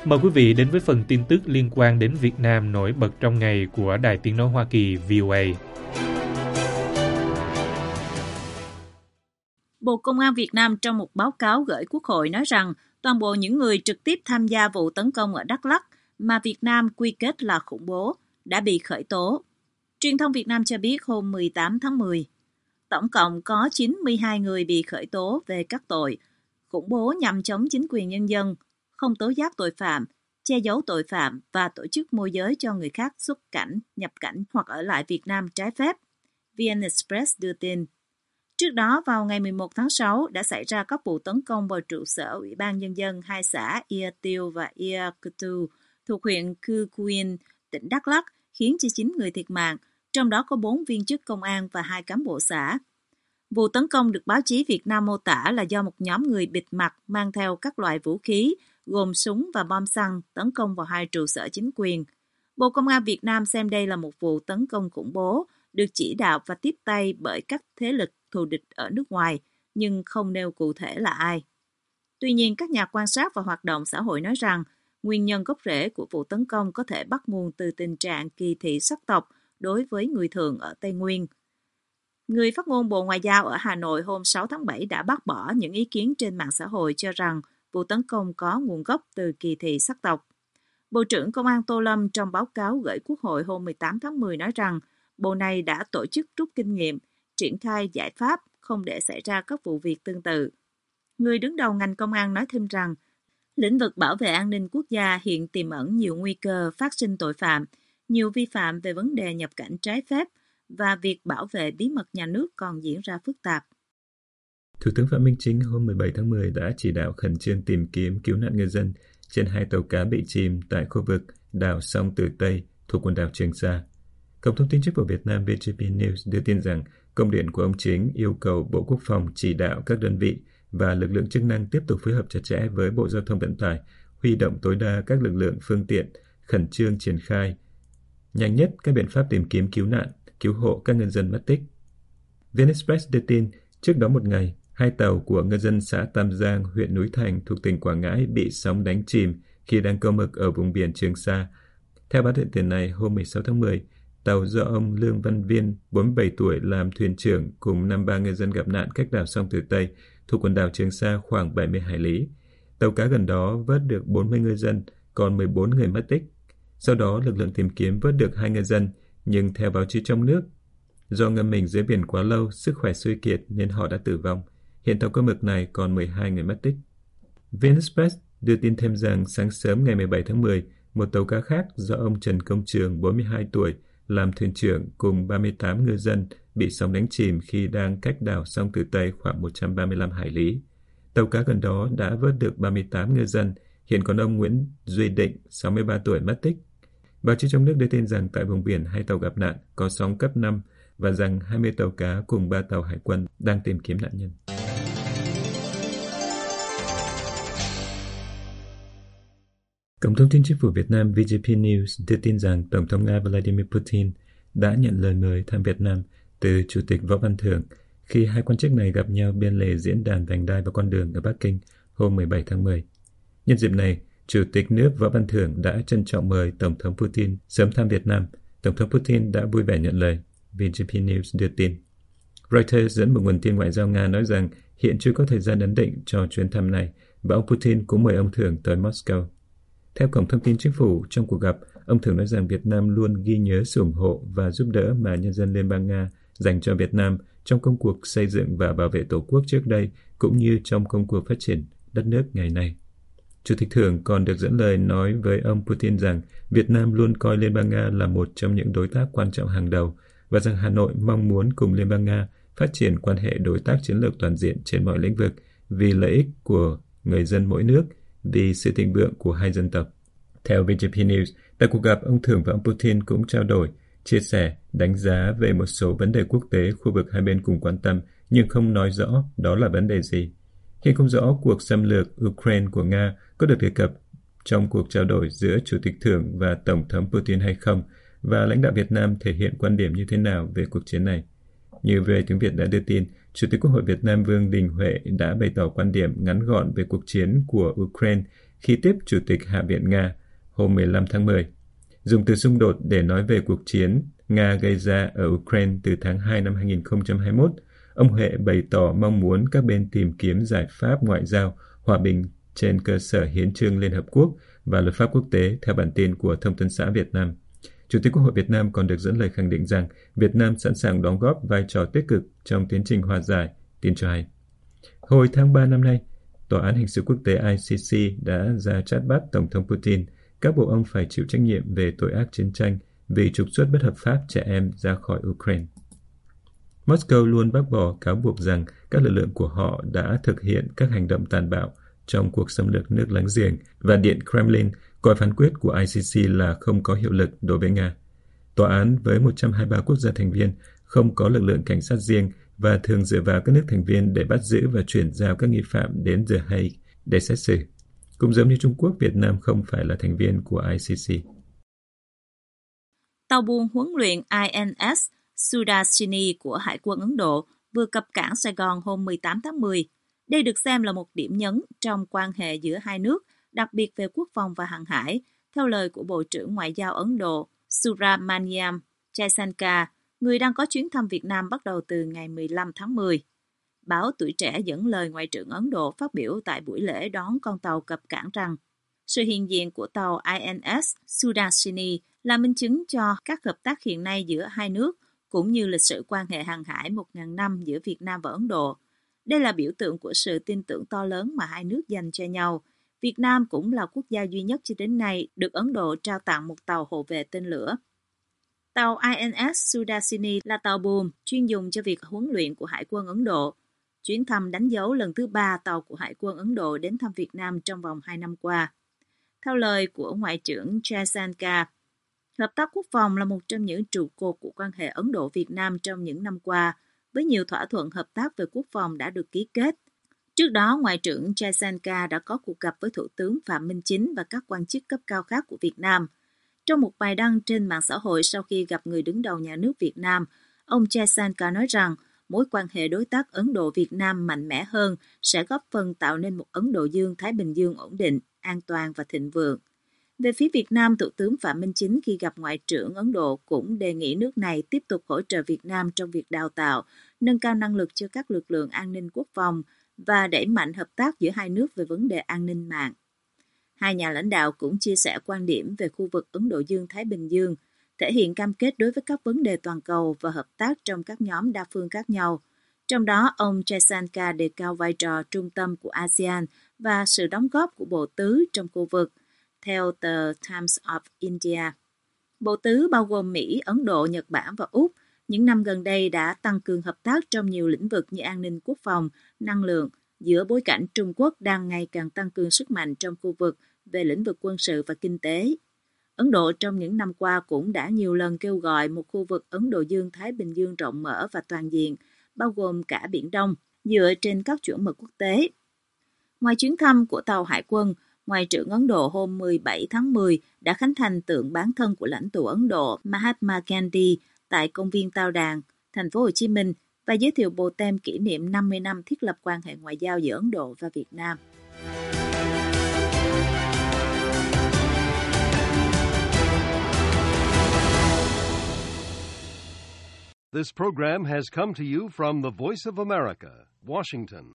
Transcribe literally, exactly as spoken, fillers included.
Mời quý vị đến với phần tin tức liên quan đến Việt Nam nổi bật trong ngày của Đài Tiếng nói Hoa Kỳ vê o a. Bộ Công an Việt Nam trong một báo cáo gửi Quốc hội nói rằng toàn bộ những người trực tiếp tham gia vụ tấn công ở Đắk Lắk mà Việt Nam quy kết là khủng bố đã bị khởi tố. Truyền thông Việt Nam cho biết hôm mười tám tháng mười, tổng cộng có chín mươi hai người bị khởi tố về các tội khủng bố nhằm chống chính quyền nhân dân, không tố giác tội phạm, che giấu tội phạm và tổ chức môi giới cho người khác xuất cảnh, nhập cảnh hoặc ở lại Việt Nam trái phép, vê en Express đưa tin. Trước đó, vào ngày mười một tháng sáu, đã xảy ra các vụ tấn công vào trụ sở Ủy ban Nhân dân hai xã Ia Tiêu và Ia Cơ Tu thuộc huyện Cư Quyên, tỉnh Đắk Lắk, khiến cho chín người thiệt mạng, trong đó có bốn viên chức công an và hai cán bộ xã. Vụ tấn công được báo chí Việt Nam mô tả là do một nhóm người bịt mặt mang theo các loại vũ khí, gồm súng và bom xăng, tấn công vào hai trụ sở chính quyền. Bộ Công an Việt Nam xem đây là một vụ tấn công khủng bố, được chỉ đạo và tiếp tay bởi các thế lực thù địch ở nước ngoài, nhưng không nêu cụ thể là ai. Tuy nhiên, các nhà quan sát và hoạt động xã hội nói rằng, nguyên nhân gốc rễ của vụ tấn công có thể bắt nguồn từ tình trạng kỳ thị sắc tộc đối với người thường ở Tây Nguyên. Người phát ngôn Bộ Ngoại giao ở Hà Nội hôm sáu tháng bảy đã bác bỏ những ý kiến trên mạng xã hội cho rằng vụ tấn công có nguồn gốc từ kỳ thị sắc tộc. Bộ trưởng Công an Tô Lâm trong báo cáo gửi Quốc hội hôm mười tám tháng mười nói rằng Bộ này đã tổ chức rút kinh nghiệm, triển khai giải pháp không để xảy ra các vụ việc tương tự. Người đứng đầu ngành công an nói thêm rằng, lĩnh vực bảo vệ an ninh quốc gia hiện tiềm ẩn nhiều nguy cơ phát sinh tội phạm, nhiều vi phạm về vấn đề nhập cảnh trái phép và việc bảo vệ bí mật nhà nước còn diễn ra phức tạp. Thủ tướng Phạm Minh Chính hôm mười bảy tháng mười đã chỉ đạo khẩn trương tìm kiếm cứu nạn ngư dân trên hai tàu cá bị chìm tại khu vực đảo Song Tử Tây thuộc quần đảo Trường Sa. Cổng thông tin chính phủ Việt Nam vê giê pê News đưa tin rằng công điện của ông Chính yêu cầu Bộ Quốc phòng chỉ đạo các đơn vị và lực lượng chức năng tiếp tục phối hợp chặt chẽ với Bộ Giao thông Vận tải, huy động tối đa các lực lượng phương tiện, khẩn trương triển khai nhanh nhất các biện pháp tìm kiếm cứu nạn, cứu hộ các ngư dân mất tích. vê en Express đưa tin, trước đó một ngày, hai tàu của ngư dân xã Tam Giang, huyện Núi Thành thuộc tỉnh Quảng Ngãi bị sóng đánh chìm khi đang câu mực ở vùng biển Trường Sa. Theo báo điện tử này, hôm mười sáu tháng mười, tàu do ông Lương Văn Viên, bốn mươi bảy tuổi, làm thuyền trưởng cùng năm mươi ba ngư dân gặp nạn cách đảo Song Tử Tây thuộc quần đảo Trường Sa khoảng bảy mươi hải lý. Tàu cá gần đó vớt được bốn mươi ngư dân, còn mười bốn người mất tích. Sau đó, lực lượng tìm kiếm vớt được hai ngư dân, nhưng theo báo chí trong nước, do ngâm mình dưới biển quá lâu, sức khỏe suy kiệt nên họ đã tử vong. Hiện tàu câu mực này còn mười hai người mất tích. vê en Express đưa tin thêm rằng sáng sớm ngày mười bảy tháng mười, một tàu cá khác do ông Trần Công Trường, bốn mươi hai tuổi, làm thuyền trưởng cùng ba mươi tám ngư dân bị sóng đánh chìm khi đang cách đảo Song Tử Tây khoảng một trăm ba mươi lăm hải lý. Tàu cá gần đó đã vớt được ba mươi tám ngư dân, hiện còn ông Nguyễn Duy Định, sáu mươi ba tuổi, mất tích. Báo chí trong nước đưa tin rằng tại vùng biển hai tàu gặp nạn có sóng cấp năm và rằng hai mươi tàu cá cùng ba tàu hải quân đang tìm kiếm nạn nhân. Cổng thông tin chính phủ Việt Nam vê giê pê News đưa tin rằng Tổng thống Nga Vladimir Putin đã nhận lời mời thăm Việt Nam từ Chủ tịch Võ Văn Thưởng khi hai quan chức này gặp nhau bên lề diễn đàn Vành đai và Con đường ở Bắc Kinh hôm mười bảy tháng mười. Nhân dịp này, Chủ tịch nước Võ Văn Thưởng đã trân trọng mời Tổng thống Putin sớm thăm Việt Nam. Tổng thống Putin đã vui vẻ nhận lời, vê giê pê News đưa tin. Reuters dẫn một nguồn tin ngoại giao Nga nói rằng hiện chưa có thời gian ấn định cho chuyến thăm này và ông Putin cũng mời ông Thưởng tới Moscow. Theo Cổng thông tin chính phủ, trong cuộc gặp, ông Thưởng nói rằng Việt Nam luôn ghi nhớ sự ủng hộ và giúp đỡ mà nhân dân Liên bang Nga dành cho Việt Nam trong công cuộc xây dựng và bảo vệ Tổ quốc trước đây, cũng như trong công cuộc phát triển đất nước ngày nay. Chủ tịch Thưởng còn được dẫn lời nói với ông Putin rằng Việt Nam luôn coi Liên bang Nga là một trong những đối tác quan trọng hàng đầu và rằng Hà Nội mong muốn cùng Liên bang Nga phát triển quan hệ đối tác chiến lược toàn diện trên mọi lĩnh vực vì lợi ích của người dân mỗi nước, vì sự thịnh vượng của hai dân tộc. Theo vê giê pê News, tại cuộc gặp, ông Thưởng và ông Putin cũng trao đổi, chia sẻ, đánh giá về một số vấn đề quốc tế khu vực hai bên cùng quan tâm, nhưng không nói rõ đó là vấn đề gì. Hiện không rõ cuộc xâm lược Ukraine của Nga có được đề cập trong cuộc trao đổi giữa Chủ tịch Thưởng và Tổng thống Putin hay không, và lãnh đạo Việt Nam thể hiện quan điểm như thế nào về cuộc chiến này. Như vê o a tiếng Việt đã đưa tin, Chủ tịch Quốc hội Việt Nam Vương Đình Huệ đã bày tỏ quan điểm ngắn gọn về cuộc chiến của Ukraine khi tiếp Chủ tịch Hạ viện Nga hôm mười lăm tháng mười. Dùng từ xung đột để nói về cuộc chiến Nga gây ra ở Ukraine từ tháng hai năm hai nghìn không trăm hai mươi mốt, ông Huệ bày tỏ mong muốn các bên tìm kiếm giải pháp ngoại giao hòa bình trên cơ sở hiến chương Liên Hợp Quốc và luật pháp quốc tế, theo bản tin của Thông tấn xã Việt Nam. Chủ tịch Quốc hội Việt Nam còn được dẫn lời khẳng định rằng Việt Nam sẵn sàng đóng góp vai trò tích cực trong tiến trình hòa giải, tin cho hay. Hồi tháng ba năm nay, Tòa án Hình sự Quốc tế I C C đã ra trát bắt Tổng thống Putin, các bộ ông phải chịu trách nhiệm về tội ác chiến tranh vì trục xuất bất hợp pháp trẻ em ra khỏi Ukraine. Moscow luôn bác bỏ cáo buộc rằng các lực lượng của họ đã thực hiện các hành động tàn bạo trong cuộc xâm lược nước láng giềng, và Điện Kremlin coi phán quyết của I C C là không có hiệu lực đối với Nga. Tòa án với một trăm hai mươi ba quốc gia thành viên không có lực lượng cảnh sát riêng và thường dựa vào các nước thành viên để bắt giữ và chuyển giao các nghi phạm đến The Hague để xét xử. Cũng giống như Trung Quốc, Việt Nam không phải là thành viên của I C C. Tàu buôn huấn luyện I N S Sudashini của Hải quân Ấn Độ vừa cập cảng Sài Gòn hôm mười tám tháng mười. Đây được xem là một điểm nhấn trong quan hệ giữa hai nước, đặc biệt về quốc phòng và hàng hải, theo lời của Bộ trưởng Ngoại giao Ấn Độ Subrahmanyam Jaishankar, người đang có chuyến thăm Việt Nam bắt đầu từ ngày mười lăm tháng mười. Báo Tuổi Trẻ dẫn lời Ngoại trưởng Ấn Độ phát biểu tại buổi lễ đón con tàu cập cảng rằng sự hiện diện của tàu I N S Sudashini là minh chứng cho các hợp tác hiện nay giữa hai nước, cũng như lịch sử quan hệ hàng hải một nghìn năm giữa Việt Nam và Ấn Độ. Đây là biểu tượng của sự tin tưởng to lớn mà hai nước dành cho nhau. Việt Nam cũng là quốc gia duy nhất cho đến nay được Ấn Độ trao tặng một tàu hộ vệ tên lửa. Tàu I N S Sudashini là tàu buồm chuyên dùng cho việc huấn luyện của Hải quân Ấn Độ. Chuyến thăm đánh dấu lần thứ ba tàu của Hải quân Ấn Độ đến thăm Việt Nam trong vòng hai năm qua. Theo lời của Ngoại trưởng Jaishankar, hợp tác quốc phòng là một trong những trụ cột của quan hệ Ấn Độ-Việt Nam trong những năm qua, với nhiều thỏa thuận hợp tác về quốc phòng đã được ký kết. Trước đó, Ngoại trưởng Jaishankar đã có cuộc gặp với Thủ tướng Phạm Minh Chính và các quan chức cấp cao khác của Việt Nam. Trong một bài đăng trên mạng xã hội sau khi gặp người đứng đầu nhà nước Việt Nam, ông Jaishankar nói rằng mối quan hệ đối tác Ấn Độ-Việt Nam mạnh mẽ hơn sẽ góp phần tạo nên một Ấn Độ Dương-Thái Bình Dương ổn định, an toàn và thịnh vượng. Về phía Việt Nam, Thủ tướng Phạm Minh Chính khi gặp Ngoại trưởng Ấn Độ cũng đề nghị nước này tiếp tục hỗ trợ Việt Nam trong việc đào tạo, nâng cao năng lực cho các lực lượng an ninh quốc phòng và đẩy mạnh hợp tác giữa hai nước về vấn đề an ninh mạng. Hai nhà lãnh đạo cũng chia sẻ quan điểm về khu vực Ấn Độ Dương-Thái Bình Dương, thể hiện cam kết đối với các vấn đề toàn cầu và hợp tác trong các nhóm đa phương khác nhau. Trong đó, ông Jaishankar đề cao vai trò trung tâm của a sê an và sự đóng góp của Bộ Tứ trong khu vực, theo tờ Times of India. Bộ Tứ bao gồm Mỹ, Ấn Độ, Nhật Bản và Úc, những năm gần đây đã tăng cường hợp tác trong nhiều lĩnh vực như an ninh quốc phòng, năng lượng, giữa bối cảnh Trung Quốc đang ngày càng tăng cường sức mạnh trong khu vực về lĩnh vực quân sự và kinh tế. Ấn Độ trong những năm qua cũng đã nhiều lần kêu gọi một khu vực Ấn Độ Dương-Thái Bình Dương rộng mở và toàn diện, bao gồm cả Biển Đông, dựa trên các chuẩn mực quốc tế. Ngoài chuyến thăm của tàu hải quân, Ngoại trưởng Ấn Độ hôm mười bảy tháng mười đã khánh thành tượng bán thân của lãnh tụ Ấn Độ Mahatma Gandhi tại công viên Tao Đàn, thành phố Hồ Chí Minh và giới thiệu bộ tem kỷ niệm năm mươi năm thiết lập quan hệ ngoại giao giữa Ấn Độ và Việt Nam. This program has come to you from the Voice of America, Washington.